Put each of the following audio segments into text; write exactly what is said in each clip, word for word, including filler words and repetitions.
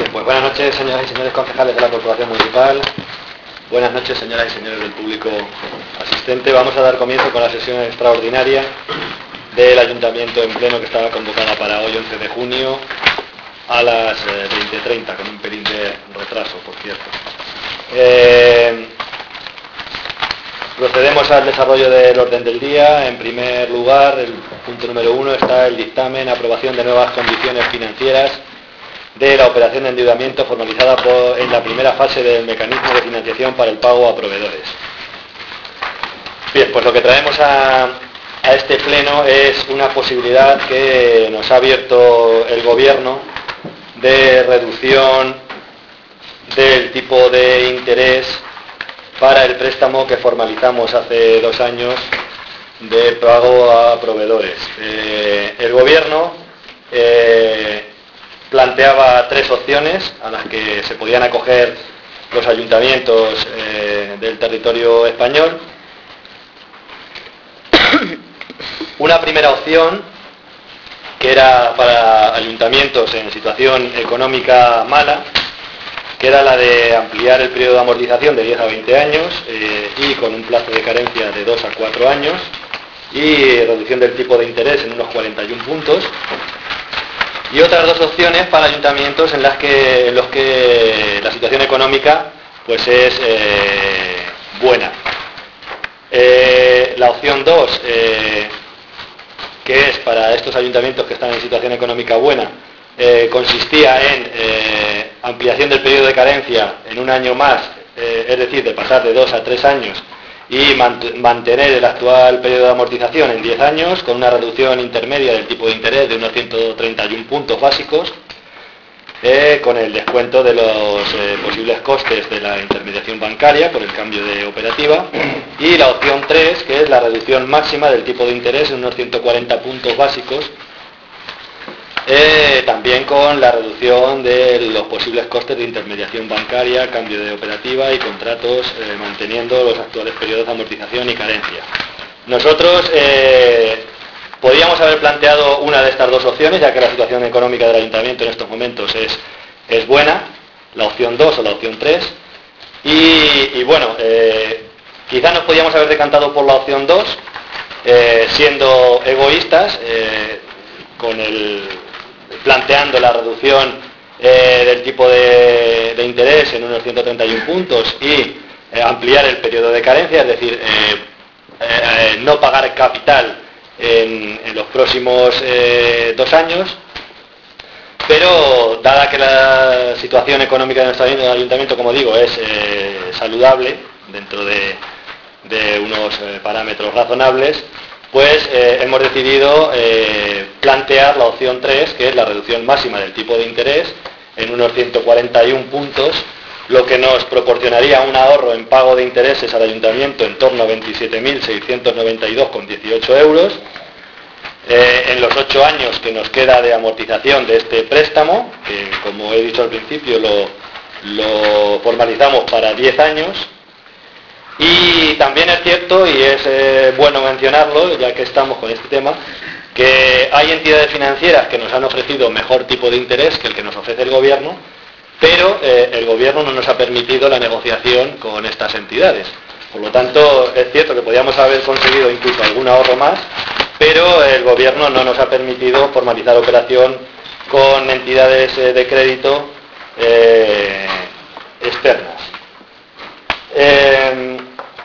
Bien, pues buenas noches, señoras y señores concejales de la Corporación Municipal. Buenas noches, señoras y señores del público asistente. Vamos a dar comienzo con la sesión extraordinaria del Ayuntamiento en pleno, que estaba convocada para hoy, once de junio, a las veinte treinta, con un pelín de retraso, por cierto. Eh, procedemos al desarrollo del orden del día. En primer lugar, el punto número uno está el dictamen, aprobación de nuevas condiciones financieras de la operación de endeudamiento formalizada por, en la primera fase del mecanismo de financiación para el pago a proveedores. Bien, pues lo que traemos a, a este pleno es una posibilidad que nos ha abierto el Gobierno de reducción del tipo de interés para el préstamo que formalizamos hace dos años de pago a proveedores. Eh, el Gobierno eh, planteaba tres opciones a las que se podían acoger los ayuntamientos eh, del territorio español. Una primera opción, que era para ayuntamientos en situación económica mala, que era la de ampliar el periodo de amortización de diez a veinte años eh, y con un plazo de carencia de dos a cuatro años y reducción del tipo de interés en unos cuarenta y un puntos. Y otras dos opciones para ayuntamientos en las que, en los que la situación económica pues es eh, buena. Eh, la opción dos, eh, que es para estos ayuntamientos que están en situación económica buena, eh, consistía en eh, ampliación del periodo de carencia en un año más, eh, es decir, de pasar de dos a tres años, y mant- mantener el actual periodo de amortización en diez años, con una reducción intermedia del tipo de interés de unos ciento treinta y un puntos básicos, eh, con el descuento de los eh, posibles costes de la intermediación bancaria por el cambio de operativa, y la opción tres, que es la reducción máxima del tipo de interés en unos ciento cuarenta puntos básicos, Eh, también con la reducción de los posibles costes de intermediación bancaria, cambio de operativa y contratos, eh, manteniendo los actuales periodos de amortización y carencia. Nosotros eh, podíamos haber planteado una de estas dos opciones, ya que la situación económica del ayuntamiento en estos momentos es, es buena, la opción dos o la opción tres, y, y bueno, eh, quizás nos podíamos haber decantado por la opción dos, eh, siendo egoístas, eh, con el planteando la reducción eh, del tipo de, de interés en unos ciento treinta y un puntos y eh, ampliar el periodo de carencia, es decir, eh, eh, no pagar capital en, en los próximos eh, dos años, pero dada que la situación económica de nuestro ayuntamiento, como digo, es eh, saludable dentro de, de unos eh, parámetros razonables, pues eh, hemos decidido eh, plantear la opción tres, que es la reducción máxima del tipo de interés en unos ciento cuarenta y un puntos, lo que nos proporcionaría un ahorro en pago de intereses al ayuntamiento en torno a veintisiete mil seiscientos noventa y dos coma dieciocho euros, eh, en los ocho años que nos queda de amortización de este préstamo, que como he dicho al principio lo, lo formalizamos para diez años. Y también es cierto, y es eh, bueno mencionarlo, ya que estamos con este tema, que hay entidades financieras que nos han ofrecido mejor tipo de interés que el que nos ofrece el Gobierno, pero eh, el Gobierno no nos ha permitido la negociación con estas entidades. Por lo tanto, es cierto que podíamos haber conseguido incluso algún ahorro más, pero el Gobierno no nos ha permitido formalizar operación con entidades eh, de crédito eh, externas. Eh,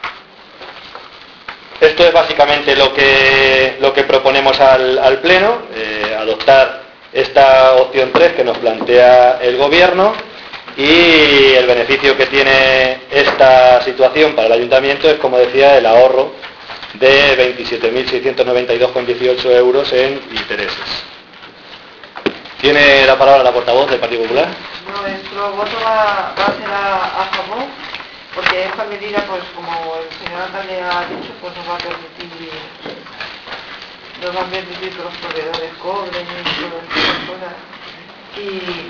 esto es básicamente lo que, lo que proponemos al, al Pleno, eh, adoptar esta opción tres que nos plantea el Gobierno, y el beneficio que tiene esta situación para el Ayuntamiento es, como decía, el ahorro de veintisiete mil seiscientos noventa y dos coma dieciocho euros en intereses. ¿Tiene la palabra la portavoz del Partido Popular? Nuestro voto va, va a ser a, a favor, porque esta medida, pues como el señor alcalde ha dicho, pues nos va a permitir nos va a permitir que los proveedores cobren y todas estas cosas, y,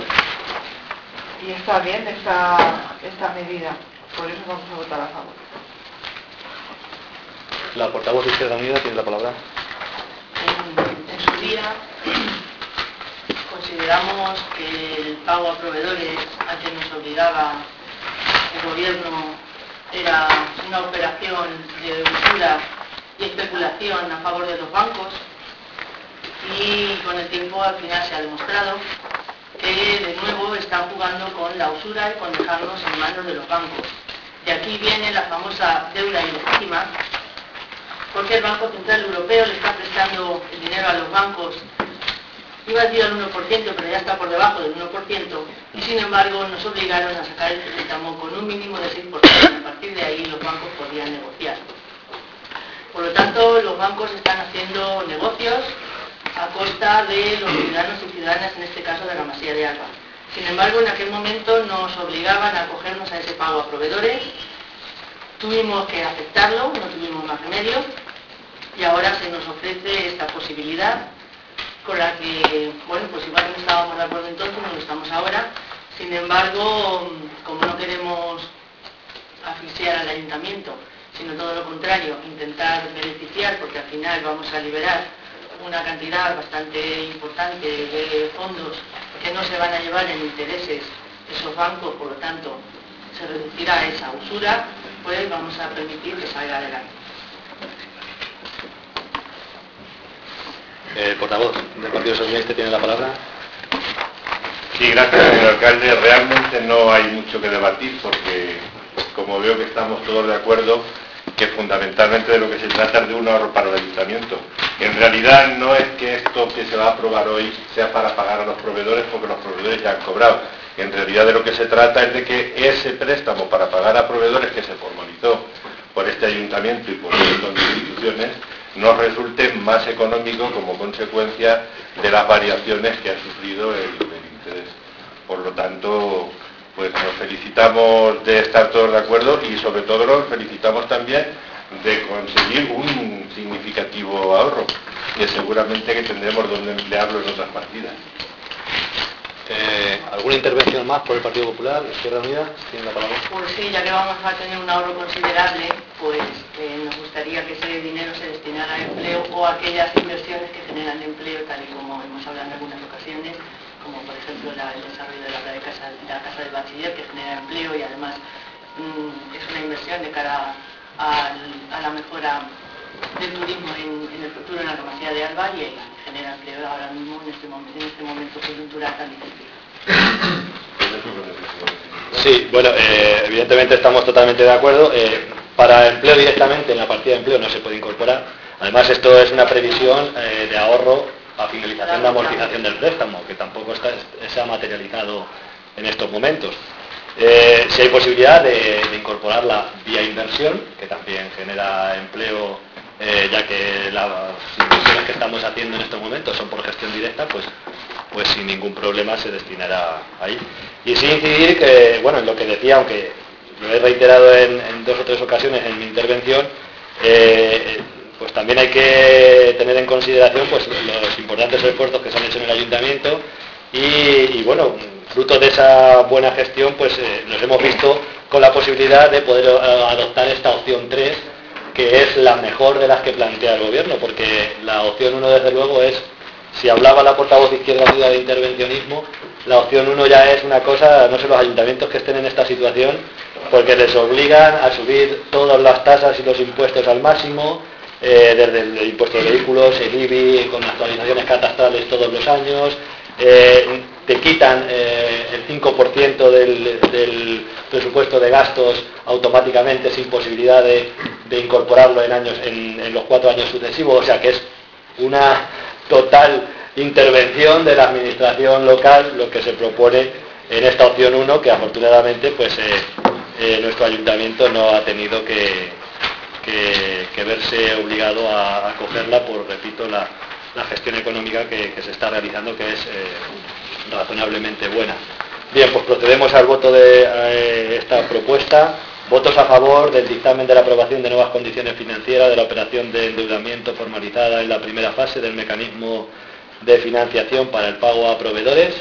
y está bien esta, esta medida, por eso vamos a votar a favor. La portavoz de Izquierda Unida tiene la palabra. En, en su día consideramos que el pago a proveedores a que nos obligaba el gobierno era una operación de usura y especulación a favor de los bancos, y con el tiempo al final se ha demostrado que de nuevo están jugando con la usura y con dejarnos en manos de los bancos. De aquí viene la famosa deuda ilegítima, porque el Banco Central Europeo le está prestando el dinero a los bancos, iba a decir al uno por ciento, pero ya está por debajo del uno por ciento, y sin embargo nos obligaron a sacar el préstamo con un mínimo de seis por ciento. A partir de ahí los bancos podían negociar. Por lo tanto, los bancos están haciendo negocios a costa de los ciudadanos y ciudadanas, en este caso de la Masía de Alba. Sin embargo, en aquel momento nos obligaban a acogernos a ese pago a proveedores, tuvimos que aceptarlo, no tuvimos más remedio, y ahora se nos ofrece esta posibilidad, con la que, bueno, pues igual no estábamos de acuerdo entonces, no lo estamos ahora. Sin embargo, como no queremos asfixiar al ayuntamiento, sino todo lo contrario, intentar beneficiar, porque al final vamos a liberar una cantidad bastante importante de fondos que no se van a llevar en intereses esos bancos, por lo tanto se reducirá esa usura, pues vamos a permitir que salga adelante. El portavoz del Partido Socialista tiene la palabra. Sí, gracias, señor alcalde. Realmente no hay mucho que debatir porque, como veo que estamos todos de acuerdo, que fundamentalmente de lo que se trata es de un ahorro para el ayuntamiento. En realidad no es que esto que se va a aprobar hoy sea para pagar a los proveedores, porque los proveedores ya han cobrado. En realidad de lo que se trata es de que ese préstamo para pagar a proveedores que se formalizó por este ayuntamiento y por un montón de instituciones nos resulte más económico como consecuencia de las variaciones que ha sufrido el, el interés. Por lo tanto, pues nos felicitamos de estar todos de acuerdo y sobre todo nos felicitamos también de conseguir un significativo ahorro, que seguramente que tendremos donde emplearlo en otras partidas. Eh, ¿Alguna intervención más por el Partido Popular? Izquierda Unida, tiene la palabra. Pues sí, ya que vamos a tener un ahorro considerable, pues eh, nos gustaría que ese dinero se destinara a empleo o a aquellas inversiones que generan empleo, tal y como hemos hablado en algunas ocasiones, como por ejemplo la, el desarrollo de la, de casa, de la casa del bachiller, que genera empleo y además mmm, es una inversión de cara a, a la mejora del turismo en, en el futuro en la Masía de Alba y eh, genera empleo ahora mismo en este, momento, en este momento coyuntural tan difícil. Sí, bueno, eh, evidentemente estamos totalmente de acuerdo. Eh, para empleo directamente en la partida de empleo no se puede incorporar. Además, esto es una previsión eh, de ahorro a finalización de amortización del préstamo, que tampoco está, se ha materializado en estos momentos. Eh, si hay posibilidad de, de incorporarla vía inversión, que también genera empleo, eh, ya que las inversiones que estamos haciendo en estos momentos son por gestión directa, pues, pues sin ningún problema se destinará ahí. Y sí incidir que, bueno, en lo que decía, aunque lo he reiterado en, en dos o tres ocasiones en mi intervención, eh, pues también hay que tener en consideración pues, los importantes esfuerzos que se han hecho en el ayuntamiento y, y bueno, fruto de esa buena gestión, pues eh, nos hemos visto con la posibilidad de poder uh, adoptar esta opción tres, que es la mejor de las que plantea el gobierno, porque la opción uno desde luego es, si hablaba la portavoz de Izquierda Unida de intervencionismo, la opción uno ya es una cosa, no sé los ayuntamientos que estén en esta situación, porque les obligan a subir todas las tasas y los impuestos al máximo, eh, desde el impuesto de vehículos, el I B I, con actualizaciones catastrales todos los años, eh, te quitan eh, el cinco por ciento del, del presupuesto de gastos automáticamente sin posibilidad de, de incorporarlo en, años, en, en los cuatro años sucesivos, o sea que es una total intervención de la administración local lo que se propone en esta opción uno, que afortunadamente pues eh, eh, nuestro ayuntamiento no ha tenido que, que, que verse obligado a acogerla por, repito, la, la gestión económica que, que se está realizando, que es eh, razonablemente buena. Bien, pues procedemos al voto de eh, esta propuesta. Votos a favor del dictamen de la aprobación de nuevas condiciones financieras de la operación de endeudamiento formalizada en la primera fase del mecanismo de financiación para el pago a proveedores.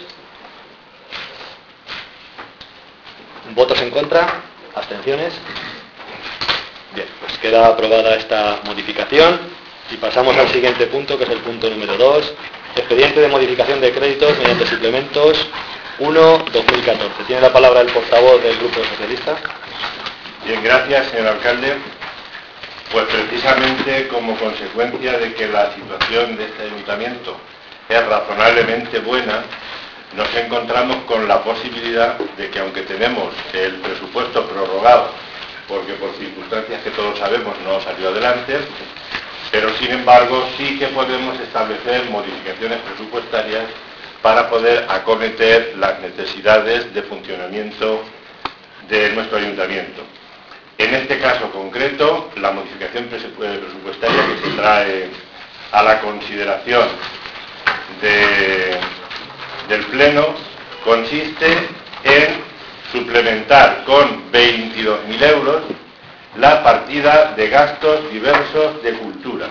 ¿Votos en contra? ¿Abstenciones? Bien, pues queda aprobada esta modificación y pasamos al siguiente punto, que es el punto número dos, expediente de modificación de créditos mediante suplementos uno barra dos mil catorce. Tiene la palabra el portavoz del Grupo Socialista. Bien, gracias, señor alcalde. Pues precisamente como consecuencia de que la situación de este ayuntamiento es razonablemente buena, nos encontramos con la posibilidad de que, aunque tenemos el presupuesto prorrogado, porque por circunstancias que todos sabemos no salió adelante, pero sin embargo sí que podemos establecer modificaciones presupuestarias para poder acometer las necesidades de funcionamiento de nuestro ayuntamiento. En este caso concreto, la modificación presupuestaria que se trae a la consideración de, del Pleno consiste en suplementar con veintidós mil euros la partida de gastos diversos de cultura.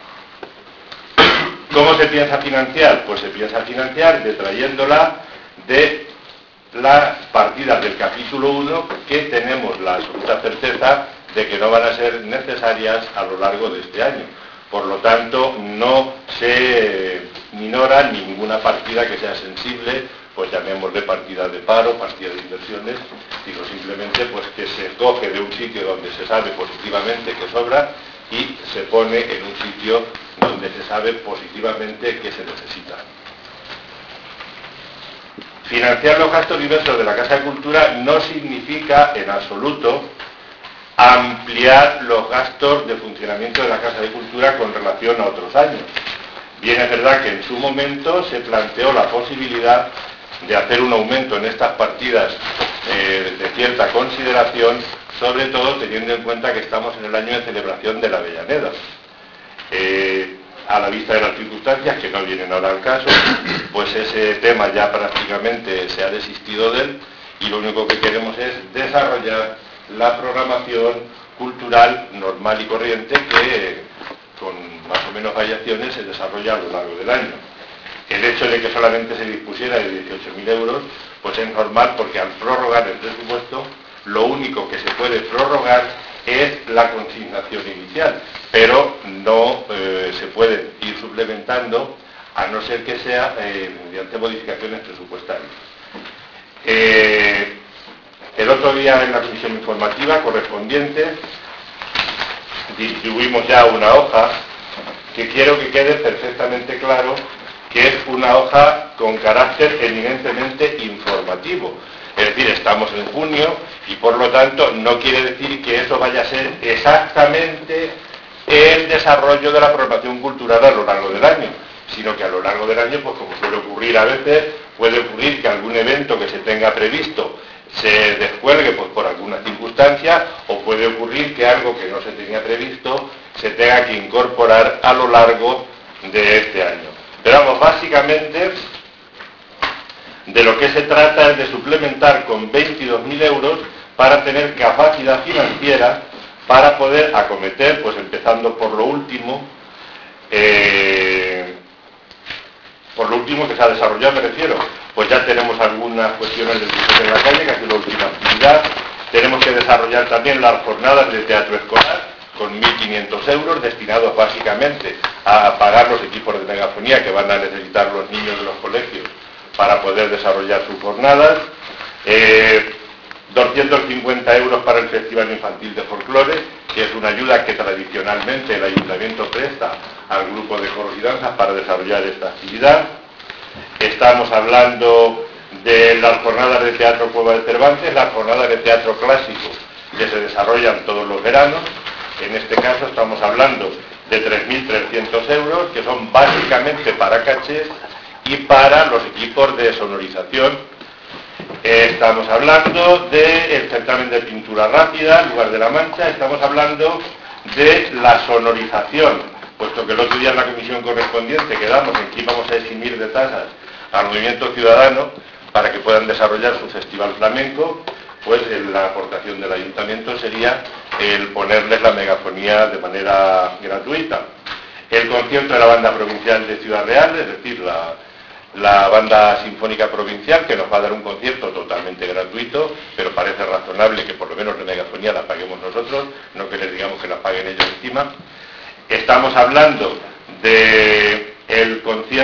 ¿Cómo se piensa financiar? Pues se piensa financiar detrayéndola de las partidas del capítulo uno que tenemos la absoluta certeza de que no van a ser necesarias a lo largo de este año. Por lo tanto, no se minora ninguna partida que sea sensible, pues llamémosle partida de paro, partida de inversiones, digo simplemente pues que se coge de un sitio donde se sabe positivamente que sobra y se pone en un sitio donde se sabe positivamente que se necesita. Financiar los gastos diversos de la Casa de Cultura no significa en absoluto ampliar los gastos de funcionamiento de la Casa de Cultura con relación a otros años. Bien, es verdad que en su momento se planteó la posibilidad de hacer un aumento en estas partidas eh, de cierta consideración, sobre todo teniendo en cuenta que estamos en el año de celebración de la Avellaneda. Eh, a la vista de las circunstancias, que no vienen ahora al caso, pues ese tema ya prácticamente se ha desistido de él y lo único que queremos es desarrollar la programación cultural normal y corriente que con más o menos variaciones se desarrolla a lo largo del año. El hecho de que solamente se dispusiera de dieciocho mil euros, pues es normal porque al prorrogar el presupuesto, lo único que se puede prorrogar es la consignación inicial, pero no eh, se puede ir suplementando a no ser que sea eh, mediante modificaciones presupuestarias. Eh, el otro día en la comisión informativa correspondiente distribuimos ya una hoja que quiero que quede perfectamente claro que es una hoja con carácter eminentemente informativo. Es decir, estamos en junio y por lo tanto no quiere decir que eso vaya a ser exactamente el desarrollo de la programación cultural a lo largo del año, sino que a lo largo del año, pues como suele ocurrir a veces, puede ocurrir que algún evento que se tenga previsto se descuelgue pues, por alguna circunstancia, o puede ocurrir que algo que no se tenía previsto se tenga que incorporar a lo largo de este año. Pero vamos, básicamente de lo que se trata es de suplementar con veintidós mil euros para tener capacidad financiera para poder acometer, pues empezando por lo último, eh, por lo último que se ha desarrollado me refiero, pues ya tenemos algunas cuestiones del disfrute en la calle, que ha sido la última actividad. Tenemos que desarrollar también las jornadas de teatro escolar con mil quinientos euros destinados básicamente a pagar los equipos de megafonía que van a necesitar los niños de los colegios para poder desarrollar sus jornadas. Eh, doscientos cincuenta euros para el Festival Infantil de Folclore, que es una ayuda que tradicionalmente el Ayuntamiento presta al grupo de coros y danzas para desarrollar esta actividad. Estamos hablando de las jornadas de teatro Cueva de Cervantes, las jornadas de teatro clásico que se desarrollan todos los veranos. En este caso estamos hablando de tres mil trescientos euros, que son básicamente para cachés y para los equipos de sonorización. Eh, estamos hablando del certamen de pintura rápida, Lugar de la Mancha. Estamos hablando de la sonorización, puesto que el otro día en la comisión correspondiente quedamos en que íbamos a eximir de tasas al movimiento ciudadano para que puedan desarrollar su festival flamenco, pues la aportación del ayuntamiento sería el ponerles la megafonía de manera gratuita. El concierto de la banda provincial de Ciudad Real, es decir, la, la banda sinfónica provincial, que nos va a dar un concierto totalmente gratuito, pero parece razonable que por lo menos la megafonía la paguemos nosotros, no que les digamos que la paguen ellos encima. Estamos hablando del concierto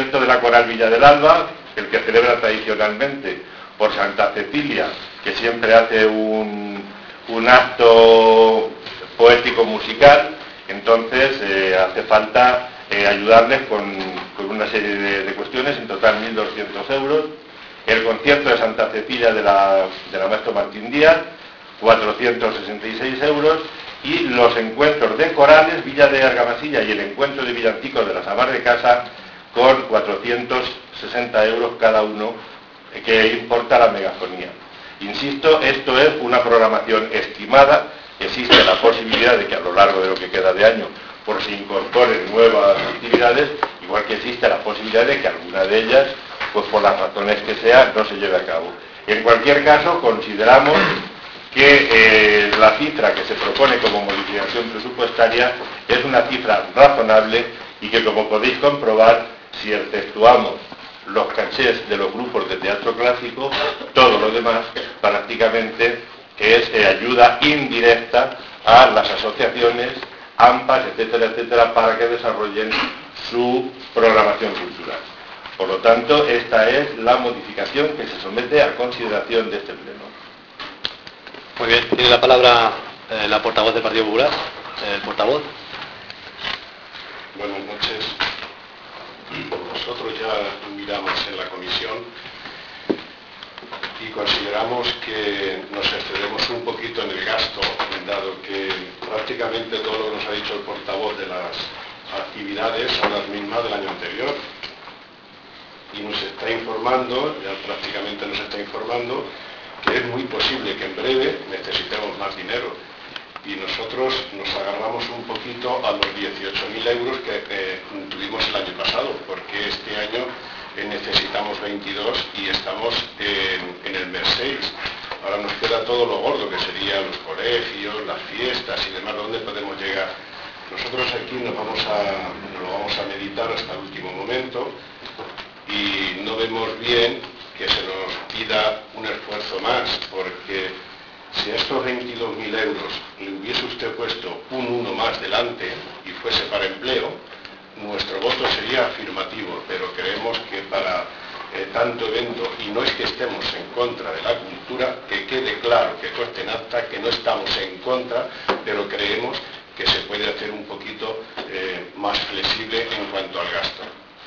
concierto de la Coral Villa del Alba, el que celebra tradicionalmente por Santa Cecilia, que siempre hace un, un acto poético musical. Entonces eh, hace falta eh, ayudarles con, con una serie de, de cuestiones, en total mil doscientos euros. El concierto de Santa Cecilia de la, de la Maestro Martín Díaz, cuatrocientos sesenta y seis euros, y los encuentros de corales, Villa de Argamasilla y el encuentro de villancicos de la Samar de Casa, con cuatrocientos sesenta euros cada uno, eh, que importa la megafonía. Insisto, esto es una programación estimada. Existe la posibilidad de que a lo largo de lo que queda de año pues, se incorporen nuevas actividades, igual que existe la posibilidad de que alguna de ellas, pues por las razones que sea, no se lleve a cabo. En cualquier caso, consideramos que eh, la cifra que se propone como modificación presupuestaria es una cifra razonable y que, como podéis comprobar, si exceptuamos los cachés de los grupos de teatro clásico, todo lo demás prácticamente es eh, ayuda indirecta a las asociaciones, AMPAs, etcétera, etcétera, para que desarrollen su programación cultural. Por lo tanto, esta es la modificación que se somete a consideración de este pleno. Muy bien, tiene la palabra eh, la portavoz del Partido Popular. El portavoz. Buenas noches. Nosotros ya miramos en la comisión y consideramos que nos excedemos un poquito en el gasto, dado que prácticamente todo lo que nos ha dicho el portavoz de las actividades son las mismas del año anterior. Y nos está informando, ya prácticamente nos está informando, que es muy posible que en breve necesitemos más dinero. Y nosotros nos agarramos un poquito a los dieciocho mil euros que eh, tuvimos el año pasado, porque este año eh, necesitamos veintidós y estamos en, en el mes seis. Ahora nos queda todo lo gordo, que serían los colegios, las fiestas y demás, ¿dónde podemos llegar? Nosotros aquí nos, vamos a, nos lo vamos a meditar hasta el último momento y no vemos bien que se nos pida un esfuerzo más, porque si a estos veintidós mil euros le hubiese usted puesto un uno más delante y fuese para empleo, nuestro voto sería afirmativo, pero creemos que para eh, tanto evento, y no es que estemos en contra de la cultura, que quede claro, que conste en acta, que no estamos en contra, pero creemos que se puede hacer un poquito eh, más flexible en cuanto al gasto.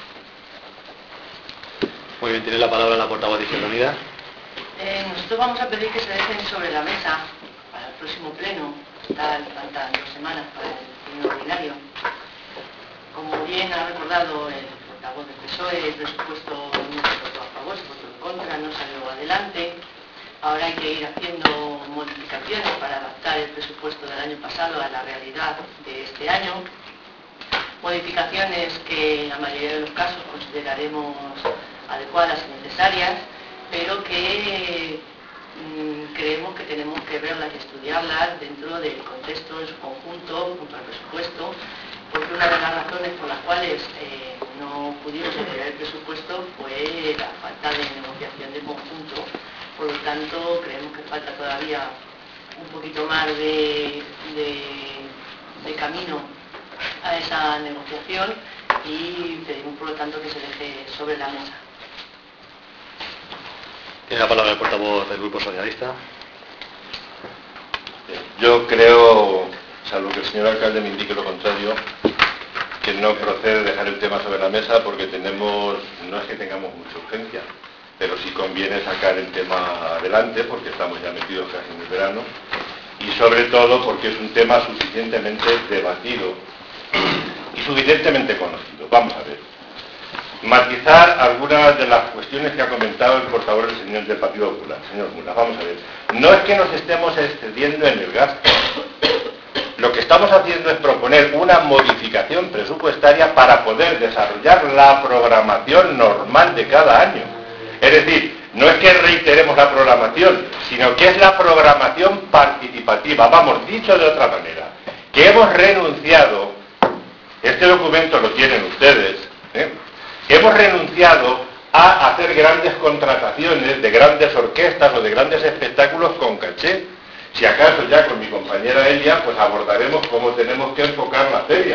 Muy bien, tiene la palabra la portavoz de Izquierda Unida. Eh, nosotros vamos a pedir que se dejen sobre la mesa para el próximo pleno, tal, faltan dos semanas para el pleno ordinario. Como bien ha recordado el portavoz del P S O E, el presupuesto no se votó a favor, se votó en contra, no salió adelante. Ahora hay que ir haciendo modificaciones para adaptar el presupuesto del año pasado a la realidad de este año. Modificaciones que en la mayoría de los casos consideraremos adecuadas y necesarias, pero que mmm, creemos que tenemos que verlas y estudiarlas dentro del contexto en su conjunto, junto al presupuesto, porque una de las razones por las cuales eh, no pudimos apoyar el presupuesto fue la falta de negociación de conjunto. Por lo tanto, creemos que falta todavía un poquito más de, de, de camino a esa negociación y pedimos, por lo tanto, que se deje sobre la mesa. Tiene la palabra el portavoz del Grupo Socialista. Yo creo, salvo que el señor alcalde me indique lo contrario, que no procede dejar el tema sobre la mesa porque tenemos, no es que tengamos mucha urgencia, pero sí conviene sacar el tema adelante porque estamos ya metidos casi en el verano y sobre todo porque es un tema suficientemente debatido y suficientemente conocido. Vamos a ver. Matizar algunas de las cuestiones que ha comentado el portavoz del señor del Partido Popular. Señor Mula, vamos a ver. No es que nos estemos excediendo en el gasto. Lo que estamos haciendo es proponer una modificación presupuestaria para poder desarrollar la programación normal de cada año. Es decir, no es que reiteremos la programación, sino que es la programación participativa. Vamos, dicho de otra manera, que hemos renunciado, este documento lo tienen ustedes, ¿eh? Hemos renunciado a hacer grandes contrataciones de grandes orquestas o de grandes espectáculos con caché. Si acaso ya con mi compañera Elia, pues abordaremos cómo tenemos que enfocar la feria.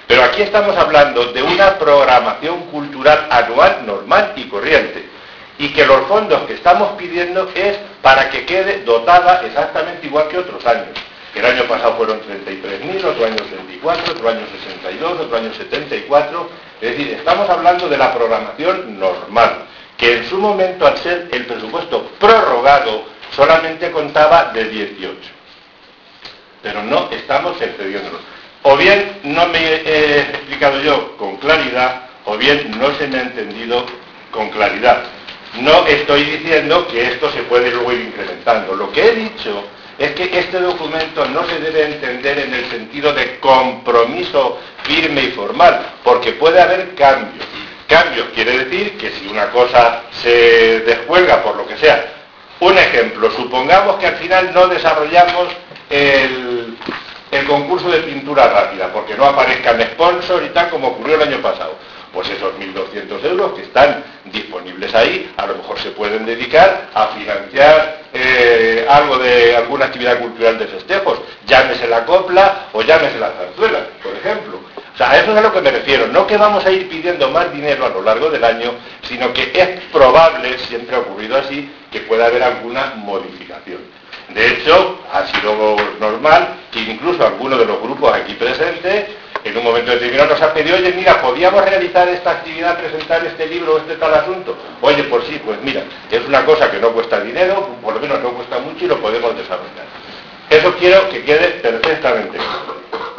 Pero aquí estamos hablando de una programación cultural anual, normal y corriente. Y que los fondos que estamos pidiendo es para que quede dotada exactamente igual que otros años. El año pasado fueron treinta y tres mil, otro año treinta y cuatro, otro año sesenta y dos, otro año setenta y cuatro. Es decir, estamos hablando de la programación normal, que en su momento, al ser el presupuesto prorrogado, solamente contaba de dieciocho. Pero no estamos excediéndonos. O bien no me he explicado yo con claridad, o bien no se me ha entendido con claridad. No estoy diciendo que esto se puede luego ir incrementando. Lo que he dicho es que este documento no se debe entender en el sentido de compromiso firme y formal, porque puede haber cambios. Cambios quiere decir que si una cosa se descuelga por lo que sea. Un ejemplo, supongamos que al final no desarrollamos el, el concurso de pintura rápida, porque no aparezcan sponsors y tal como ocurrió el año pasado. Pues esos mil doscientos euros que están disponibles ahí, a lo mejor se pueden dedicar a financiar eh, algo de alguna actividad cultural de festejos, llámese la copla o llámese la zarzuela, por ejemplo. O sea, a eso es a lo que me refiero, no que vamos a ir pidiendo más dinero a lo largo del año, sino que es probable, siempre ha ocurrido así, que pueda haber alguna modificación. De hecho, ha sido normal que incluso algunos de los grupos aquí presentes, en un momento determinado nos ha pedido, oye, mira, ¿podíamos realizar esta actividad, presentar este libro o este tal asunto? Oye, pues sí, pues mira, es una cosa que no cuesta dinero, por lo menos no cuesta mucho y lo podemos desarrollar. Eso quiero que quede perfectamente claro.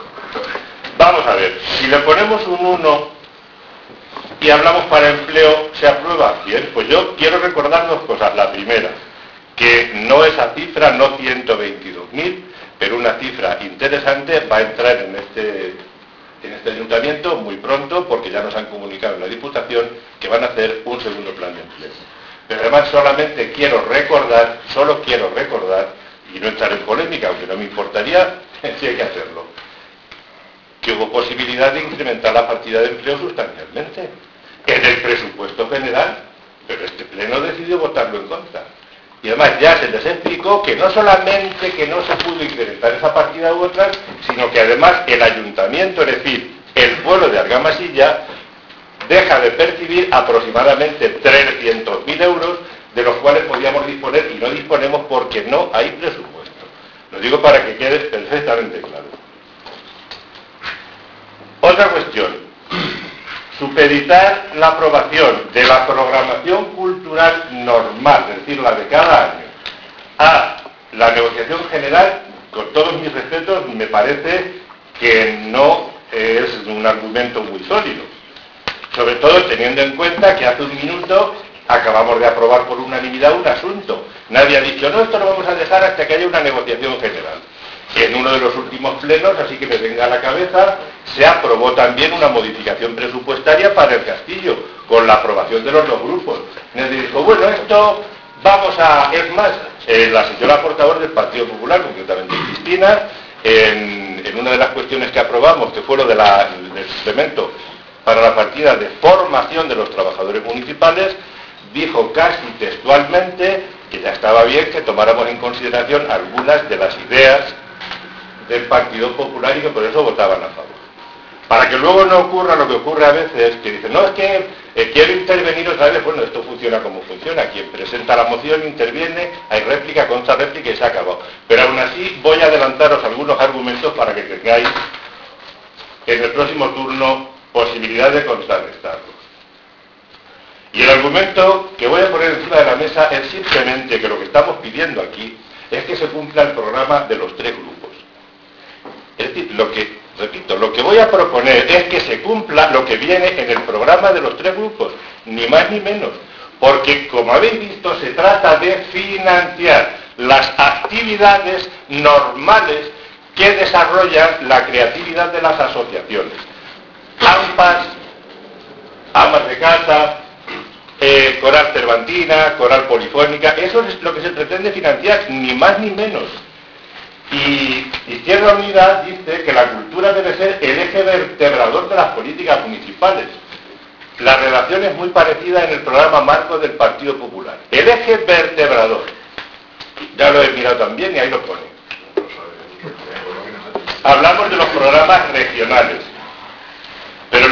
Vamos a ver, si le ponemos un uno y hablamos para empleo, ¿se aprueba? Bien, pues yo quiero recordar dos cosas. La primera, que no esa cifra, no ciento veintidós mil, pero una cifra interesante va a entrar en este... en este ayuntamiento muy pronto, porque ya nos han comunicado en la Diputación que van a hacer un segundo plan de empleo. Pero además solamente quiero recordar, solo quiero recordar, y no entrar en polémica, aunque no me importaría, si hay que hacerlo, que hubo posibilidad de incrementar la partida de empleo sustancialmente en el presupuesto general, pero este pleno decidió votarlo en contra. Y además ya se les explicó que no solamente que no se pudo incrementar esa partida u otras, sino que además el ayuntamiento, es decir, el pueblo de Argamasilla, deja de percibir aproximadamente trescientos mil euros, de los cuales podíamos disponer y no disponemos porque no hay presupuesto. Lo digo para que quede perfectamente claro. Otra cuestión, supeditar la aprobación de la programación cultural normal, es decir, la de cada año, a la negociación general, con todos mis respetos, me parece que no es un argumento muy sólido. Sobre todo teniendo en cuenta que hace un minuto acabamos de aprobar por unanimidad un asunto. Nadie ha dicho, no, esto lo vamos a dejar hasta que haya una negociación general. En uno de los últimos plenos, así que me venga a la cabeza, se aprobó también una modificación presupuestaria para el Castillo, con la aprobación de los dos grupos. Nos dijo, bueno, esto vamos a... Es más, eh, la señora portavoz del Partido Popular, concretamente Cristina, en, en una de las cuestiones que aprobamos, que fue lo de la, del suplemento para la partida de formación de los trabajadores municipales, dijo casi textualmente que ya estaba bien que tomáramos en consideración algunas de las ideas del Partido Popular y que por eso votaban a favor. Para que luego no ocurra lo que ocurre a veces, que dicen, no, es que eh, quiero intervenir otra vez. Bueno, esto funciona como funciona. Quien presenta la moción interviene, hay réplica, contra réplica y se ha acabado. Pero aún así voy a adelantaros algunos argumentos para que tengáis en el próximo turno posibilidad de contrarrestarlos. Y el argumento que voy a poner encima de la mesa es simplemente que lo que estamos pidiendo aquí es que se cumpla el programa de los tres grupos. Es decir, lo que, repito, lo que voy a proponer es que se cumpla lo que viene en el programa de los tres grupos, ni más ni menos. Porque, como habéis visto, se trata de financiar las actividades normales que desarrollan la creatividad de las asociaciones. AMPAs, amas de casa, eh, coral cervantina, coral polifónica, eso es lo que se pretende financiar, ni más ni menos. Y Izquierda Unida dice que la cultura debe ser el eje vertebrador de las políticas municipales. La redacción es muy parecida en el programa marco del Partido Popular. El eje vertebrador. Ya lo he mirado también y ahí lo pone. Hablamos de los programas regionales.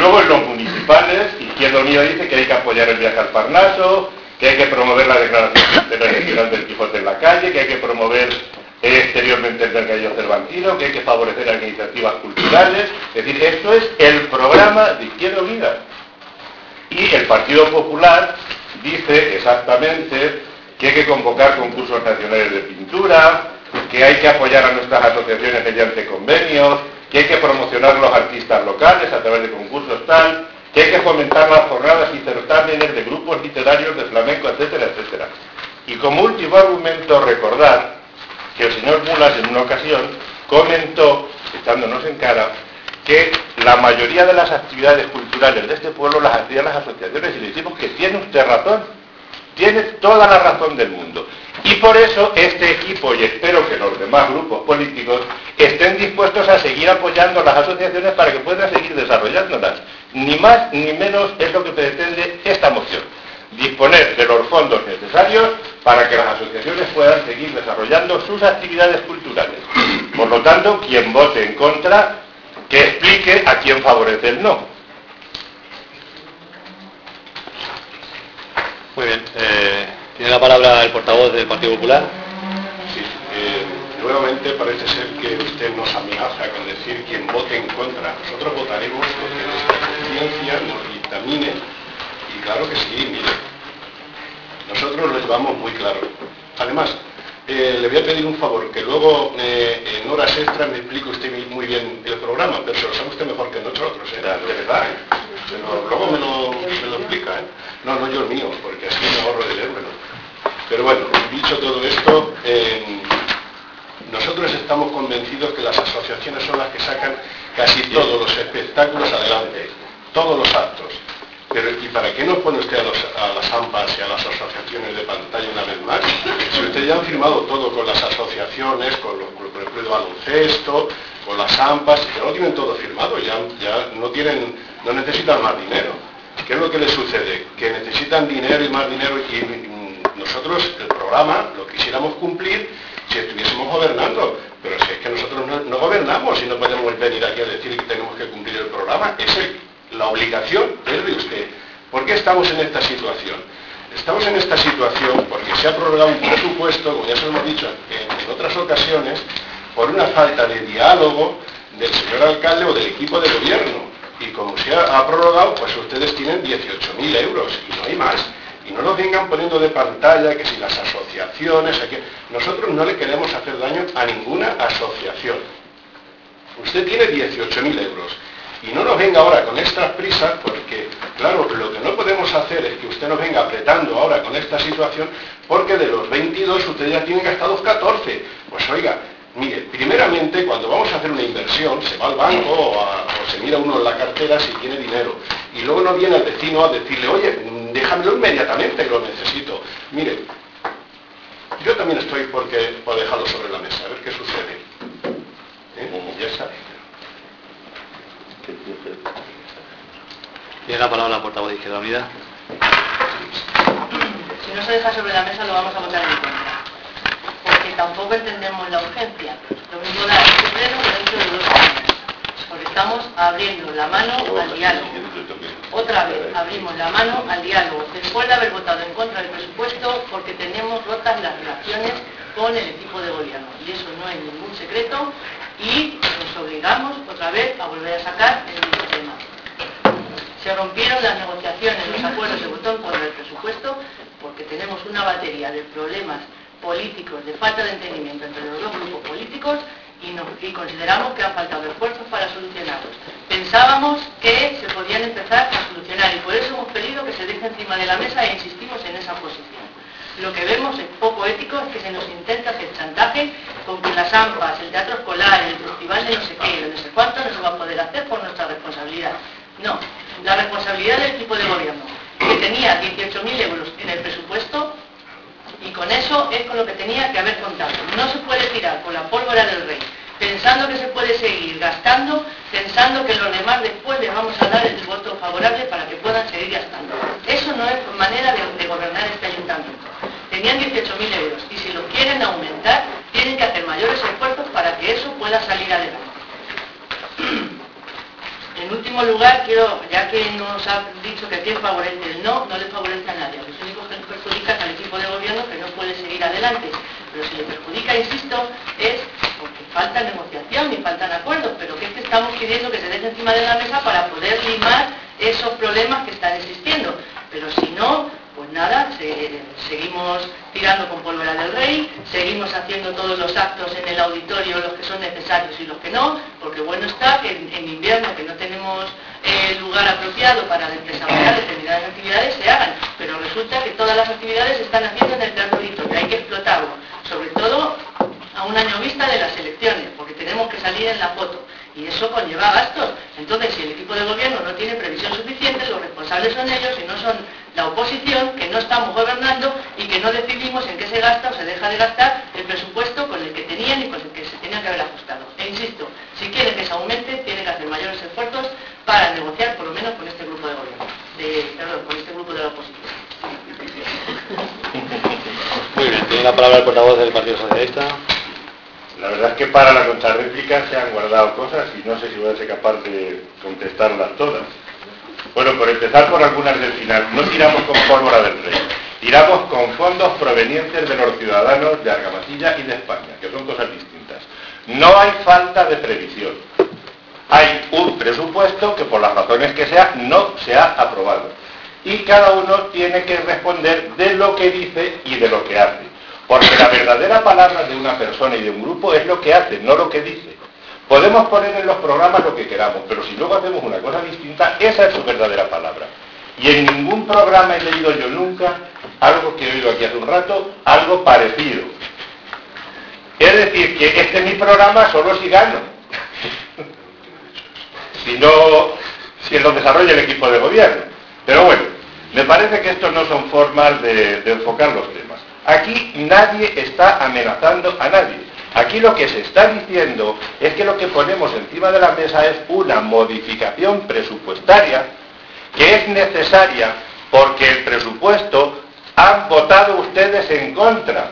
luego en los municipales, Izquierda Unida dice que hay que apoyar el viaje al Parnaso, que hay que promover la declaración internacional del Quijote en la calle, que hay que promover exteriormente el mercadillo cervantino, que hay que favorecer las iniciativas culturales. Es decir, esto es el programa de Izquierda Unida. Y el Partido Popular dice exactamente que hay que convocar concursos nacionales de pintura, que hay que apoyar a nuestras asociaciones mediante convenios, que hay que promocionar los artistas locales a través de concursos tal, que hay que fomentar las jornadas y certámenes de grupos literarios de flamenco, etcétera, etcétera. Y como último argumento, recordar que el señor Mulas en una ocasión comentó, echándonos en cara, que la mayoría de las actividades culturales de este pueblo las hacían las asociaciones, y le decimos que tiene usted razón, tiene toda la razón del mundo. Y por eso este equipo, y espero que los demás grupos políticos, estén dispuestos a seguir apoyando las asociaciones para que puedan seguir desarrollándolas. Ni más ni menos es lo que pretende esta moción. Disponer de los fondos necesarios para que las asociaciones puedan seguir desarrollando sus actividades culturales. Por lo tanto, quien vote en contra, que explique a quién favorece el no. Muy bien. Eh, ¿Tiene la palabra el portavoz del Partido Popular? Sí. Eh, nuevamente parece ser que usted nos amenaza con decir quien vote en contra. Nosotros votaremos porque nuestra conciencia nos dictamine. Y claro que sí, mire. Nosotros lo llevamos muy claro. Además, eh, le voy a pedir un favor, que luego eh, en horas extras me explique usted muy bien el programa, pero se lo sabe usted mejor que nosotros, ¿eh? De verdad, ¿eh? Pero luego me lo, me lo explica, ¿eh? No, no yo el mío, porque así me ahorro de leérmelo. Pero bueno, dicho todo esto, eh, nosotros estamos convencidos que las asociaciones son las que sacan casi todos los espectáculos adelante, todos los actos. Pero, ¿y para qué nos pone usted a, los, a las AMPAs y a las asociaciones de pantalla una vez más? Si usted ya han firmado todo con las asociaciones, con, los, con el club de baloncesto, con las AMPAs, ya lo tienen todo firmado, ya, ya no tienen, no necesitan más dinero. ¿Qué es lo que les sucede? Que necesitan dinero y más dinero, y mm, nosotros el programa lo quisiéramos cumplir si estuviésemos gobernando, pero si es que nosotros no, no gobernamos y no podemos venir aquí a decir que tenemos que cumplir el programa, es el, la obligación es de usted. ¿Por qué estamos en esta situación? Estamos en esta situación porque se ha prorrogado un presupuesto, como ya se lo hemos dicho en, en otras ocasiones, por una falta de diálogo del señor alcalde o del equipo de gobierno. Y como se ha, ha prorrogado, pues ustedes tienen dieciocho mil euros y no hay más. Y no nos vengan poniendo de pantalla que si las asociaciones... Aquí... Nosotros no le queremos hacer daño a ninguna asociación. Usted tiene dieciocho mil euros. Y no nos venga ahora con estas prisas, porque, claro, lo que no podemos hacer es que usted nos venga apretando ahora con esta situación, porque de los veintidós usted ya tiene gastados catorce. Pues oiga, mire, primeramente cuando vamos a hacer una inversión, se va al banco o, a, o se mira uno en la cartera si tiene dinero. Y luego no viene al vecino a decirle, oye, déjamelo inmediatamente que lo necesito. Mire, yo también estoy porque, por dejarlo sobre la mesa, a ver qué sucede. ¿Eh? Ya sabe. Tiene la palabra la portavoz de Izquierda Unida. Si no se deja sobre la mesa lo vamos a votar en contra, porque tampoco entendemos la urgencia. Lo mismo da este pleno que dentro de dos años, porque estamos abriendo la mano al diálogo. Otra vez abrimos la mano al diálogo, después de haber votado en contra del presupuesto, porque tenemos rotas las relaciones con el equipo de gobierno, y eso no es ningún secreto, y nos obligamos otra vez a volver a sacar el mismo tema. Se rompieron las negociaciones, los acuerdos, se votó en contra del presupuesto, porque tenemos una batería de problemas políticos, de falta de entendimiento entre los dos grupos políticos, y, no, y consideramos que han faltado esfuerzos para solucionarlos. Pensábamos que se podían empezar a solucionar, y por eso hemos pedido que se deje encima de la mesa e insistimos en esa posición. Lo que vemos es poco ético, es que se nos intenta hacer chantaje con que las AMPAs, el teatro escolar, el festival de no sé qué, de no sé cuánto, no se va a poder hacer por nuestra responsabilidad. No, la responsabilidad del equipo de gobierno, que tenía dieciocho mil euros en el presupuesto, y con eso es con lo que tenía que haber contado. No se puede tirar con la pólvora del rey, pensando que se puede seguir gastando, pensando que los demás después les vamos a dar el voto favorable para que puedan seguir gastando. Eso no es manera de, de gobernar este ayuntamiento. Tenían dieciocho mil euros, y si los quieren aumentar, tienen que hacer mayores esfuerzos para que eso pueda salir adelante. En último último lugar, quiero, ya que nos ha dicho que a quién favorece el no, no le favorece a nadie. Los únicos que perjudican al equipo de gobierno que no puede seguir adelante. Pero si le perjudica, insisto, es porque falta negociación y faltan acuerdos, pero que es que estamos pidiendo que se deje encima de la mesa para poder limar esos problemas que están existiendo. Pero si no, pues nada, se, seguimos tirando con pólvora del rey, seguimos haciendo todos los actos en el auditorio, los que son necesarios y los que no, porque bueno está que en, en invierno, que no tenemos eh, lugar apropiado para desarrollar determinadas actividades, se hagan, pero resulta que todas las actividades se están haciendo en el Teatro Auditorio, hay que explotarlo, sobre todo a un año vista de las elecciones, porque tenemos que salir en la foto. Y eso conlleva gastos. Entonces, si el equipo de gobierno no tiene previsión suficiente, los responsables son ellos y no son la oposición, que no estamos gobernando y que no decidimos en qué se gasta o se deja de gastar el presupuesto con el que tenían y con el que se tenían que haber ajustado. E insisto, si quieren que se aumente, tienen que hacer mayores esfuerzos para negociar, por lo menos con este grupo de gobierno, de, perdón, con este grupo de la oposición. Muy bien, tiene la palabra el portavoz del Partido Socialista. La verdad es que para la contrarréplica se han guardado cosas y no sé si voy a ser capaz de contestarlas todas. Bueno, por empezar por algunas del final. No tiramos con pólvora del rey, tiramos con fondos provenientes de los ciudadanos de Argamasilla y de España, que son cosas distintas. No hay falta de previsión. Hay un presupuesto que por las razones que sea no se ha aprobado. Y cada uno tiene que responder de lo que dice y de lo que hace. Porque la verdadera palabra de una persona y de un grupo es lo que hace, no lo que dice. Podemos poner en los programas lo que queramos, pero si luego hacemos una cosa distinta, esa es su verdadera palabra. Y en ningún programa he leído yo nunca algo que he oído aquí hace un rato, algo parecido. Es decir, que este es mi programa solo si gano. Si no, si lo desarrolla el equipo de gobierno. Pero bueno, me parece que estos no son formas de, de enfocar los temas. Aquí nadie está amenazando a nadie. Aquí lo que se está diciendo es que lo que ponemos encima de la mesa es una modificación presupuestaria que es necesaria porque el presupuesto han votado ustedes en contra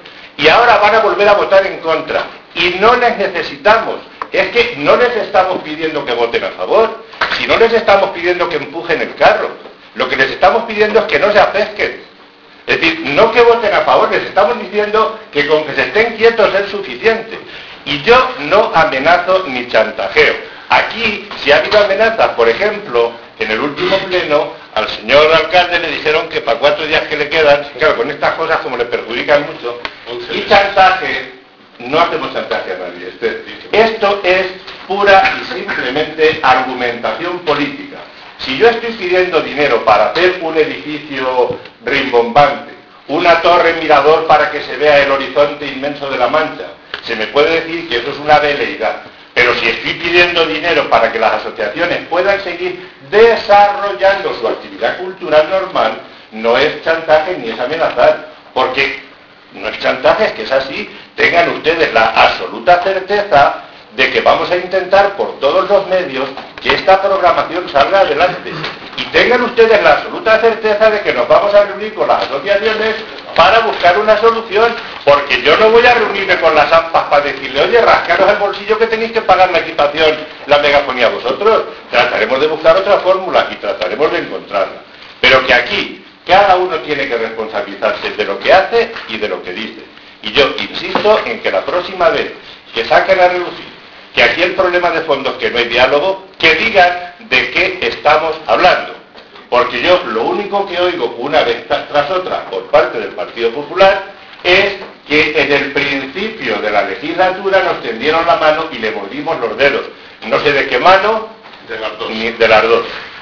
y ahora van a volver a votar en contra y no les necesitamos. Es que no les estamos pidiendo que voten a favor, si no les estamos pidiendo que empujen el carro, lo que les estamos pidiendo es que no se afezquen. Es decir, no que voten a favor, les estamos diciendo que con que se estén quietos es suficiente. Y yo no amenazo ni chantajeo. Aquí, si ha habido amenazas, por ejemplo, en el último pleno, al señor alcalde le dijeron que para cuatro días que le quedan, claro, con estas cosas como le perjudican mucho, y chantaje, no hacemos chantaje a nadie. Esto es pura y simplemente argumentación política. Si yo estoy pidiendo dinero para hacer un edificio rimbombante, una torre mirador para que se vea el horizonte inmenso de la Mancha, se me puede decir que eso es una veleidad. Pero si estoy pidiendo dinero para que las asociaciones puedan seguir desarrollando su actividad cultural normal, no es chantaje ni es amenazar, porque no es chantaje, es que es así. Tengan ustedes la absoluta certeza de que vamos a intentar por todos los medios que esta programación salga adelante. Y tengan ustedes la absoluta certeza de que nos vamos a reunir con las asociaciones para buscar una solución, porque yo no voy a reunirme con las AMPAs para decirle, oye, rascaros el bolsillo que tenéis que pagar la equipación, la megafonía vosotros. Trataremos de buscar otra fórmula y trataremos de encontrarla. Pero que aquí cada uno tiene que responsabilizarse de lo que hace y de lo que dice. Y yo insisto en que la próxima vez que saquen a relucir que aquí el problema de fondo es que no hay diálogo, que digan de qué estamos hablando. Porque yo lo único que oigo una vez tras otra por parte del Partido Popular es que en el principio de la legislatura nos tendieron la mano y le mordimos los dedos. No sé de qué mano, de las dos. Ni de las dos.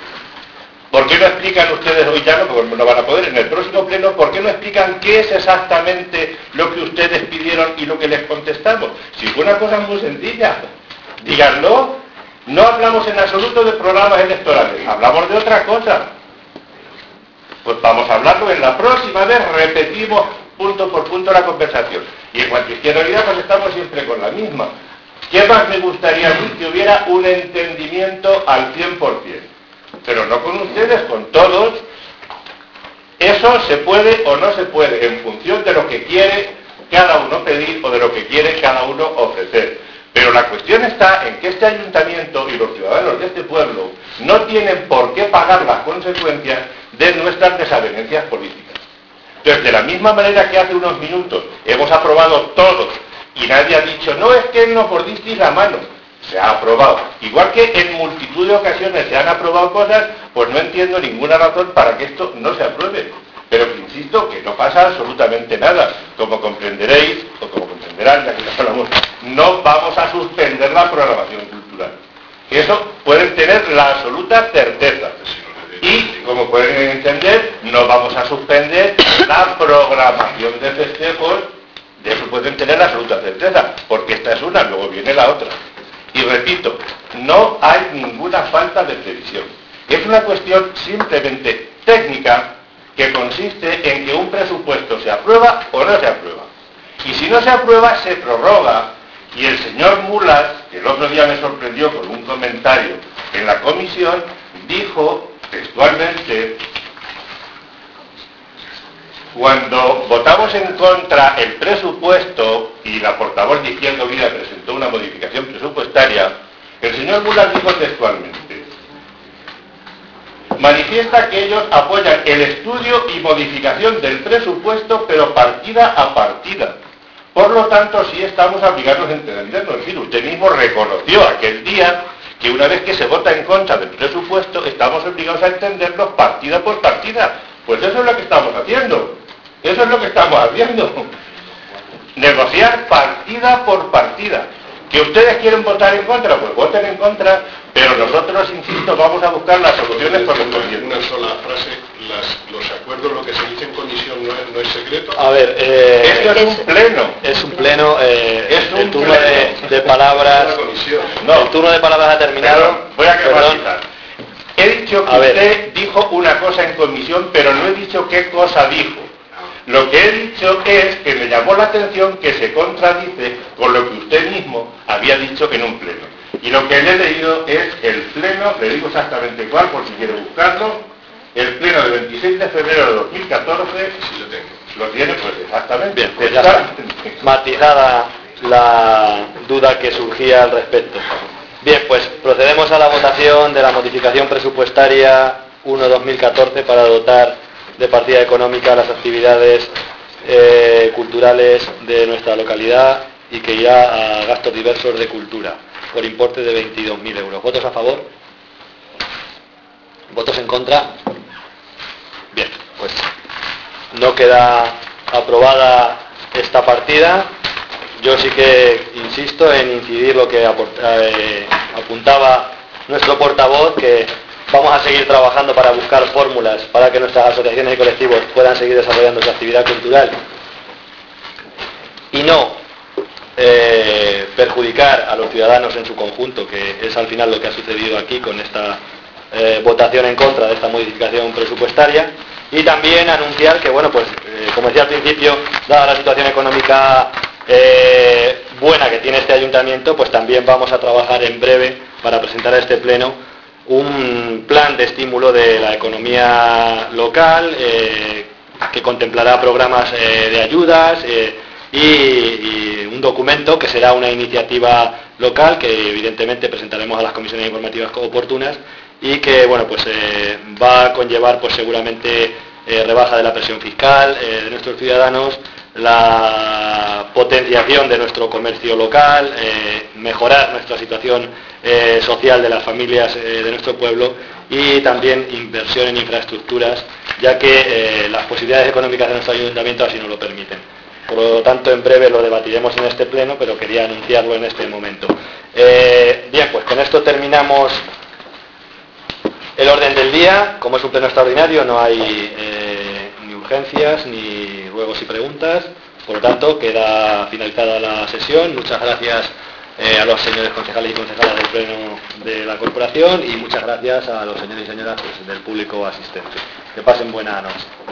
¿Por qué no explican ustedes hoy ya, no, porque no van a poder, en el próximo pleno, por qué no explican qué es exactamente lo que ustedes pidieron y lo que les contestamos? Si fue una cosa muy sencilla, díganlo. No hablamos en absoluto de programas electorales, hablamos de otra cosa. Pues vamos a hablarlo en la próxima vez, repetimos punto por punto la conversación. Y en cuanto a Izquierda Unida, pues estamos siempre con la misma. ¿Qué más me gustaría a mí que hubiera un entendimiento al cien por cien? Pero no con ustedes, con todos. Eso se puede o no se puede, en función de lo que quiere cada uno pedir o de lo que quiere cada uno ofrecer. Pero la cuestión está en que este ayuntamiento y los ciudadanos de este pueblo no tienen por qué pagar las consecuencias de nuestras desavenencias políticas. Entonces, de la misma manera que hace unos minutos hemos aprobado todos y nadie ha dicho, no, es que nos mordisteis la mano, se ha aprobado. Igual que en multitud de ocasiones se han aprobado cosas, pues no entiendo ninguna razón para que esto no se apruebe. Pero que insisto, que no pasa absolutamente nada. Como comprenderéis, o como comprenderán, ya que nos hablamos, no vamos a suspender la programación cultural. Eso pueden tener la absoluta certeza. Y, como pueden entender, no vamos a suspender la programación de festejos, de eso pueden tener la absoluta certeza, porque esta es una, luego viene la otra. Y repito, no hay ninguna falta de previsión. Es una cuestión simplemente técnica que consiste en que un presupuesto se aprueba o no se aprueba. Y si no se aprueba, se prorroga. Y el señor Mulas, que el otro día me sorprendió con un comentario en la comisión, dijo textualmente, cuando votamos en contra el presupuesto y la portavoz de Izquierda Unida presentó una modificación presupuestaria, el señor Mulas dijo textualmente, manifiesta que ellos apoyan el estudio y modificación del presupuesto, pero partida a partida. Por lo tanto, sí estamos obligados a entendernos. Es decir, usted mismo reconoció aquel día que una vez que se vota en contra del presupuesto, estamos obligados a entendernos partida por partida. Pues eso es lo que estamos haciendo. Eso es lo que estamos haciendo. Negociar partida por partida. ¿Que ustedes quieren votar en contra? Pues voten en contra, pero nosotros, insisto, vamos a buscar las soluciones correspondientes. Una sola frase, las, los acuerdos, lo que se dice en comisión no es, no es secreto. A ver, eh, esto es un pleno. Es un pleno, eh, es un el turno pleno. De, de palabras. No, el turno de palabras ha terminado. Perdón, voy a matizar. He dicho que a usted ver. dijo una cosa en comisión, pero no he dicho qué cosa dijo. Lo que he dicho es que me llamó la atención que se contradice con lo que usted mismo había dicho en un pleno. Y lo que le he leído es el pleno, le digo exactamente cuál, por si quiere buscarlo, el pleno del veintiséis de febrero de dos mil catorce, si lo tengo. Lo tiene, pues exactamente. Bien, pues ya está matizada la duda que surgía al respecto. Bien, pues procedemos a la votación de la modificación presupuestaria uno barra dos mil catorce para dotar de partida económica las actividades eh, culturales de nuestra localidad y que irá a gastos diversos de cultura, por importe de veintidós mil euros. ¿Votos a favor? ¿Votos en contra? Bien, pues no queda aprobada esta partida. Yo sí que insisto en incidir lo que eh, apuntaba nuestro portavoz, que vamos a seguir trabajando para buscar fórmulas para que nuestras asociaciones y colectivos puedan seguir desarrollando su actividad cultural y no eh, perjudicar a los ciudadanos en su conjunto, que es al final lo que ha sucedido aquí con esta eh, votación en contra de esta modificación presupuestaria. Y también anunciar que, bueno, pues eh, como decía al principio, dada la situación económica eh, buena que tiene este ayuntamiento, pues también vamos a trabajar en breve para presentar a este pleno un plan de estímulo de la economía local eh, que contemplará programas eh, de ayudas eh, y, y un documento que será una iniciativa local que evidentemente presentaremos a las comisiones informativas oportunas y que, bueno, pues eh, va a conllevar pues seguramente eh, rebaja de la presión fiscal eh, de nuestros ciudadanos, la potenciación de nuestro comercio local, eh, mejorar nuestra situación eh, social de las familias eh, de nuestro pueblo y también inversión en infraestructuras, ya que eh, las posibilidades económicas de nuestro ayuntamiento así nos lo permiten. Por lo tanto, en breve lo debatiremos en este pleno, pero quería anunciarlo en este momento. Eh, bien, pues con esto terminamos el orden del día. Como es un pleno extraordinario, no hay eh, ni urgencias ni ruegos y preguntas. Por lo tanto, queda finalizada la sesión. Muchas gracias eh, a los señores concejales y concejalas del pleno de la corporación y muchas gracias a los señores y señoras pues, del público asistente. Que pasen buena noche.